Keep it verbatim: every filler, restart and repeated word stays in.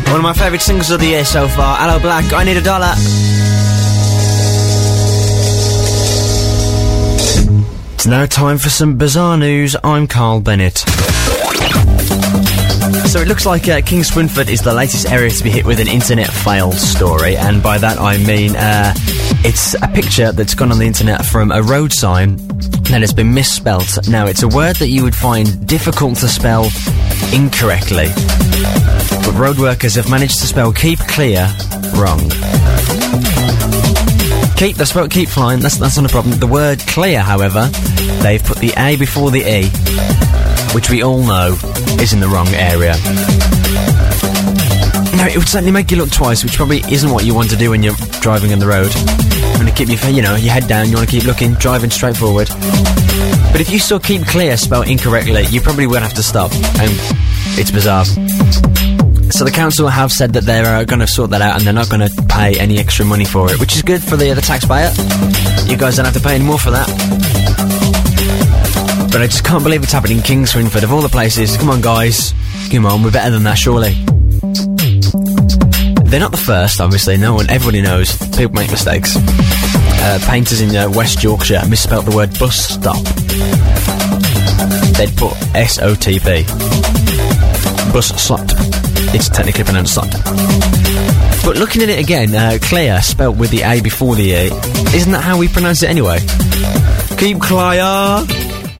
One of my favourite singles of the year so far. Hello Black, I Need a Dollar. It's now time for some bizarre news. I'm Carl Bennett. So it looks like uh, King Swinford is the latest area to be hit with an internet fail story, and by that I mean uh, it's a picture that's gone on the internet from a road sign that has been misspelt. Now, it's a word that you would find difficult to spell incorrectly, but road workers have managed to spell keep clear wrong. Keep, they spelled keep flying, that's, that's not a problem. The word clear, however, they've put the A before the E, which we all know is in the wrong area. Now, it would certainly make you look twice, which probably isn't what you want to do when you're driving on the road. You want to keep your, you know, your head down, you want to keep looking, driving straight forward. But if you saw keep clear spelled incorrectly, you probably would have to stop, and it's bizarre. So the council have said that they're uh, going to sort that out, and they're not going to pay any extra money for it, which is good for the, uh, the taxpayer. You guys don't have to pay any more for that. But I just can't believe it's happening in King Swinford, of all the places. Come on, guys. Come on, we're better than that, surely. They're not the first, obviously. No one, everybody knows. People make mistakes. Uh, painters in uh, West Yorkshire misspelt the word bus stop. They'd put S O T P. Bus stop. It's technically pronounced stop. But looking at it again, uh, clear, spelt with the A before the E, isn't that how we pronounce it anyway? Keep clear.